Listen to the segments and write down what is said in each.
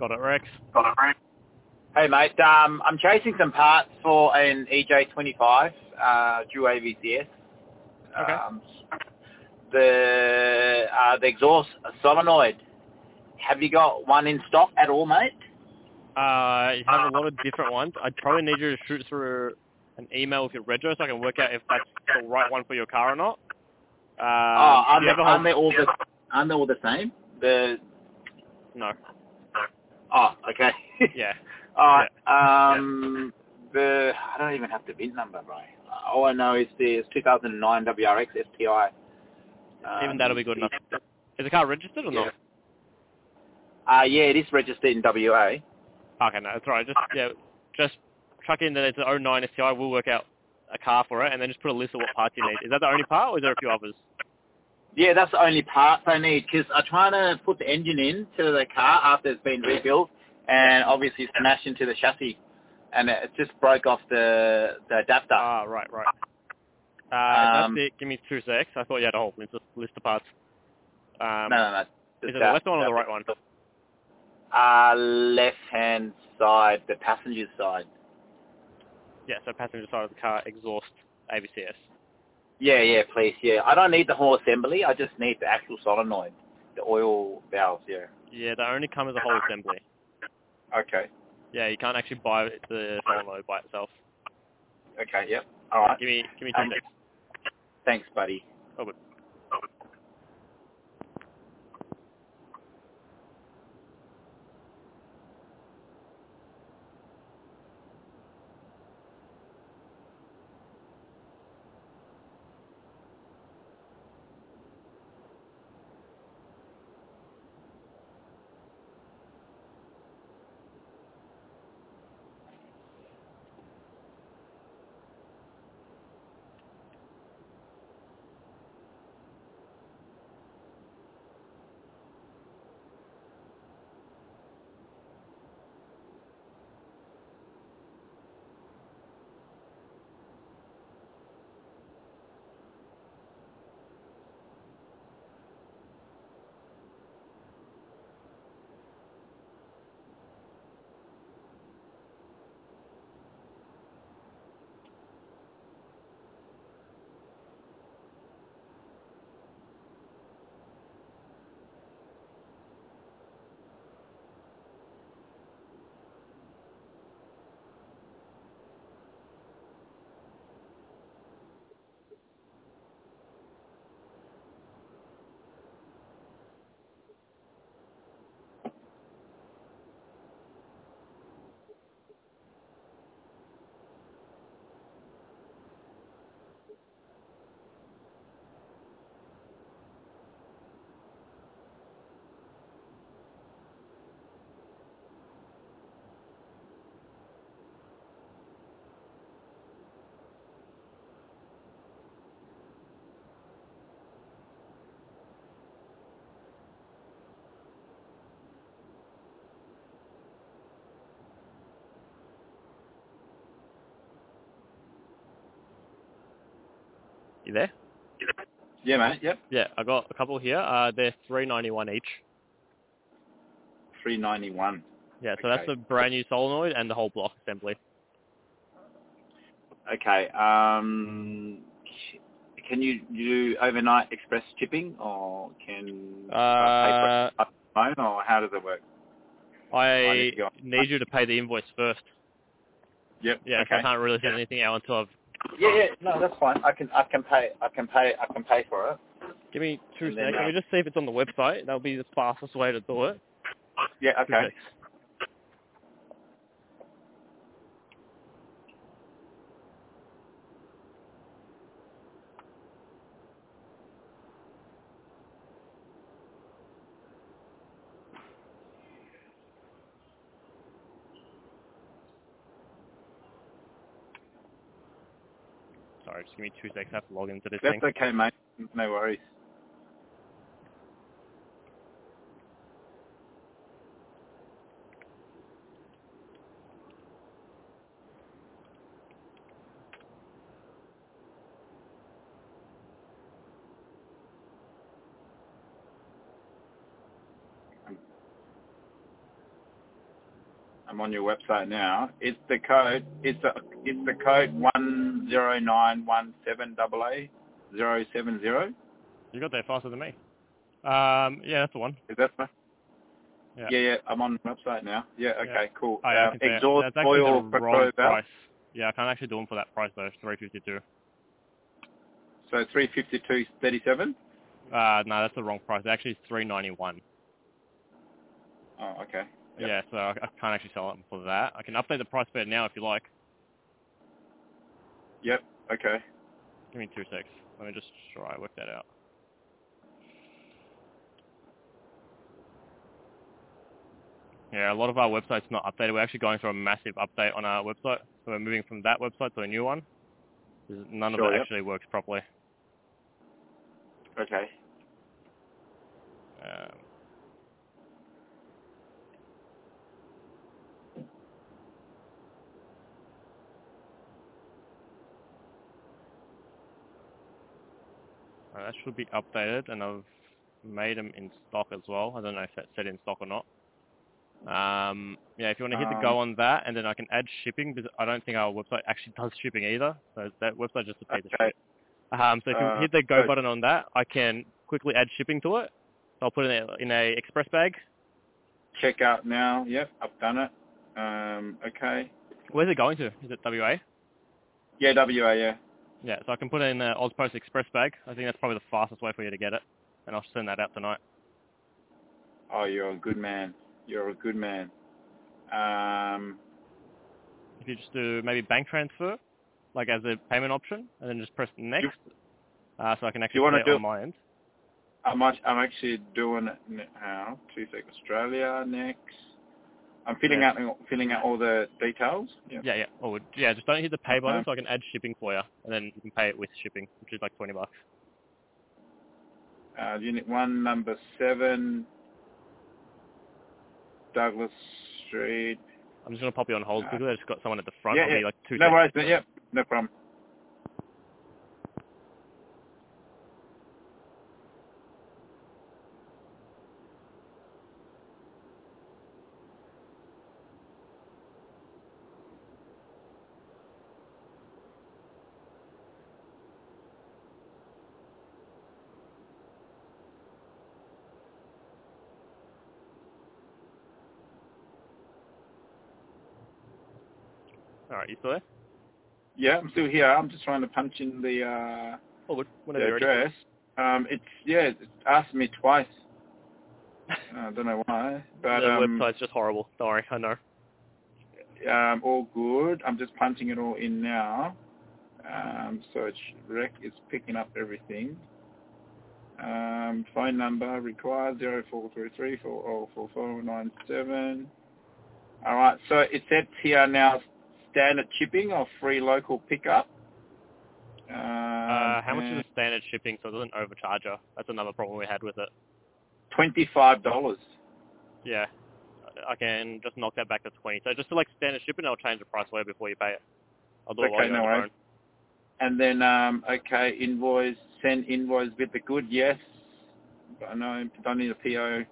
Got it, Rex. Hey mate, I'm chasing some parts for an EJ25 dual AVCS. Okay. The exhaust solenoid. Have you got one in stock at all, mate? You have a lot of different ones. I'd probably need you to shoot through an email with your rego so I can work out if that's the right one for your car or not. Aren't they all the same? No. Oh, okay. Yeah. Alright, I don't even have the VIN number, bro. All I know is the 2009 WRX STI. Even that'll be good enough. Is the car registered or not? Yeah, it is registered in WA. Okay, no, that's all right. Just chuck in that it's an 09 STI. We'll work out a car for it, and then just put a list of what parts you need. Is that the only part, or is there a few others? Yeah, that's the only parts I need, because I'm trying to put the engine into the car after it's been rebuilt, and obviously smashed into the chassis, and it just broke off the adapter. Ah, right. That's it. Give me 2 secs. I thought you had a whole list of parts. No. Is it the left one or the right one? Left-hand side, the passenger side. Yeah, so passenger side of the car, exhaust, AVCS. Yeah, please, yeah. I don't need the whole assembly, I just need the actual solenoid, the oil valves, yeah. Yeah, they only come as a whole assembly. Okay. Yeah, you can't actually buy the solenoid by itself. Okay, yep. All right. Give me 2 secs. Thanks, buddy. Oh, good. You there? Yeah, mate, yep. Yeah, I got a couple here. They're $391 each. $391. Yeah, so that's the brand new solenoid and the whole block assembly. Okay, can you do overnight express shipping, or can I pay for it phone, or how does it work? I need you to pay the invoice first. Yep. Yeah, okay. so I can't really send anything out until I've... Yeah, no, that's fine. I can pay for it. Give me 2 seconds. Let me just see if it's on the website. That'll be the fastest way to do it. Yeah, okay. 2 seconds. Sorry, just give me 2 seconds. I have to log into this thing. That's okay, mate. No worries. I'm on your website now. It's the code. It's the code 10917AA070. You got there faster than me. Yeah, that's the one. Is that my? Yeah. Yeah. I'm on the website now. Yeah. Okay. Cool. Oh, yeah, I can see it. Exhaust That's actually oil the wrong valve. price. Yeah, I can't actually do them for that price though. It's $352. So 352.37. No, that's the wrong price. Actually, it's $391. Oh, okay. Yep. Yeah, so I can't actually sell it for that. I can update the price better now if you like. Yep. Okay. Give me 2 secs. Let me just try work that out. Yeah, a lot of our website's not updated. We're actually going through a massive update on our website. So we're moving from that website to a new one. None of it actually works properly. Okay. That should be updated, and I've made them in stock as well. I don't know if that's set in stock or not. Yeah, if you want to hit the go on that, and then I can add shipping, because I don't think our website actually does shipping either. So that website just a piece of shit. So if you hit the go button on that, I can quickly add shipping to it. So I'll put it in a express bag. Check out now. Yep, I've done it. Okay. Where's it going to? Is it WA? Yeah, WA, yeah. Yeah, so I can put it in the Ozpost express bag. I think that's probably the fastest way for you to get it. And I'll send that out tonight. Oh, you're a good man. You're a good man. If you just do maybe bank transfer, like as a payment option, and then just press next, so I can actually see it on my end. I'm actually doing it now. 2 seconds. Australia next. I'm filling out all the details. Yep. Yeah. Oh, yeah. Just don't hit the pay button, so I can add shipping for you, and then you can pay it with shipping, which is like $20. Unit 1, number 7, Douglas Street. I'm just gonna pop you on hold quickly. I just got someone at the front. Yeah, I'll be like 2 no seconds. worries. Yep, no problem. All right, you still there? Yeah, I'm still here. I'm just trying to punch in the address. It's asked me twice. I don't know why, but the website's just horrible. Sorry, I know. All good. I'm just punching it all in now. So it's picking up everything. Phone number required 0433 404497. All right. So it says here now standard shipping or free local pickup. How much is the standard shipping so it doesn't overcharge you? That's another problem we had with it. $25. Yeah. I can just knock that back to 20. So just select standard shipping, I'll change the price way before you pay it. I'll do it while you're on the phone. And then, invoice, send invoice with the good, yes. I know, don't need a PO.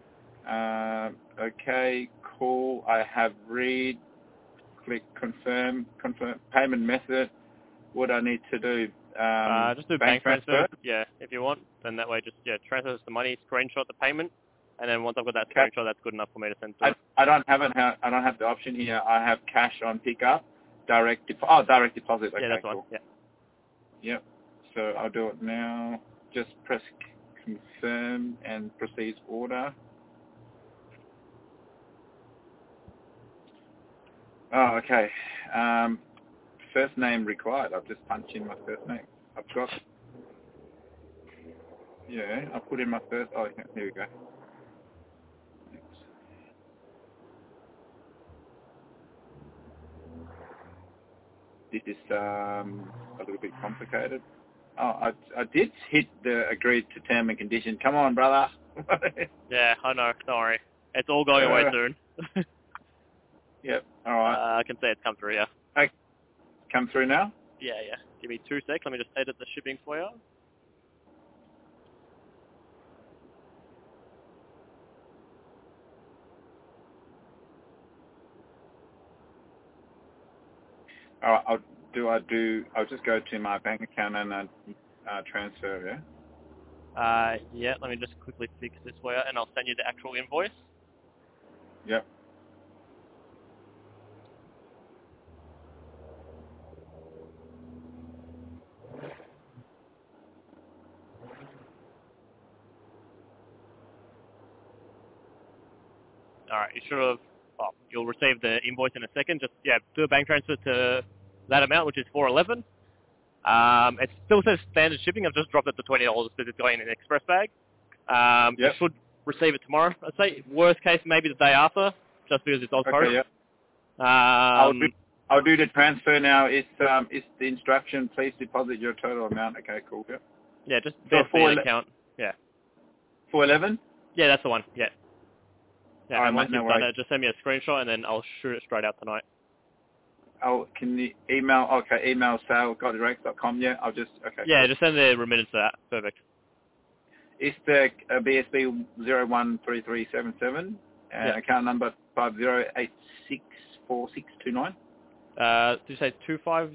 Okay, cool. I have read. Click confirm payment method. What I need to do? Just do bank transfer. Yeah, if you want. Then that way just, transfer the money, screenshot the payment. And then once I've got that screenshot, that's good enough for me to send to I don't have the option here. I have cash on pickup, direct deposit. Okay, yeah, that's cool. one. Yeah. Yep. So I'll do it now. Just press confirm and proceed order. Oh, okay. First name required. I'll just punch in my first name. I've got. Yeah, I'll put in my first. Oh, here we go. This is a little bit complicated. Oh, I did hit the agreed to term and condition. Come on, brother. Yeah, I know. Don't worry. It's all going away soon. Yep. All right. I can see it's come through, yeah. Okay. Come through now? Yeah. Give me 2 seconds. Let me just edit the shipping for you. I'll just go to my bank account and transfer, yeah? Yeah, let me just quickly fix this for you, and I'll send you the actual invoice. Yep. All right, you should have. Oh, you'll receive the invoice in a second. Just do a bank transfer to that amount, which is 411. It still says standard shipping. I've just dropped it to $20 because it's going in an express bag. You Yep. should receive it tomorrow. I'd say worst case maybe the day after, just because it's Oz Post. Okay, yeah. I'll do the transfer now. It's the instruction. Please deposit your total amount. Okay, cool. Yep. Yeah, just So best an account. Yeah. 411. Yeah, that's the one. Yeah. Yeah. All right, and once mate, no you've done worries. it, just send me a screenshot and then I'll shoot it straight out tonight. Can you email? Okay, email sale.direct.com. Yeah, I'll just Yeah, just send the remittance to that. Perfect. It's the BSB 013377 and account number 50864629. Did you say 250?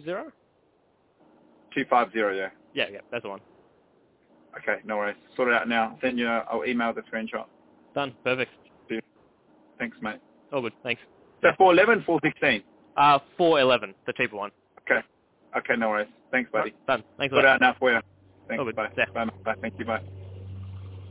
250. Yeah. Yeah, that's the one. Okay, no worries. Sort it out now. Then I'll email the screenshot. Done. Perfect. Thanks, mate. All good. Thanks. So 411, 416. 411, the cheaper one. Okay. Okay, no worries. Thanks, buddy. Done. Thanks a Sort lot. it out now for you. Thanks. All good. Bye. Yeah. Bye. Bye. Thank you. Bye.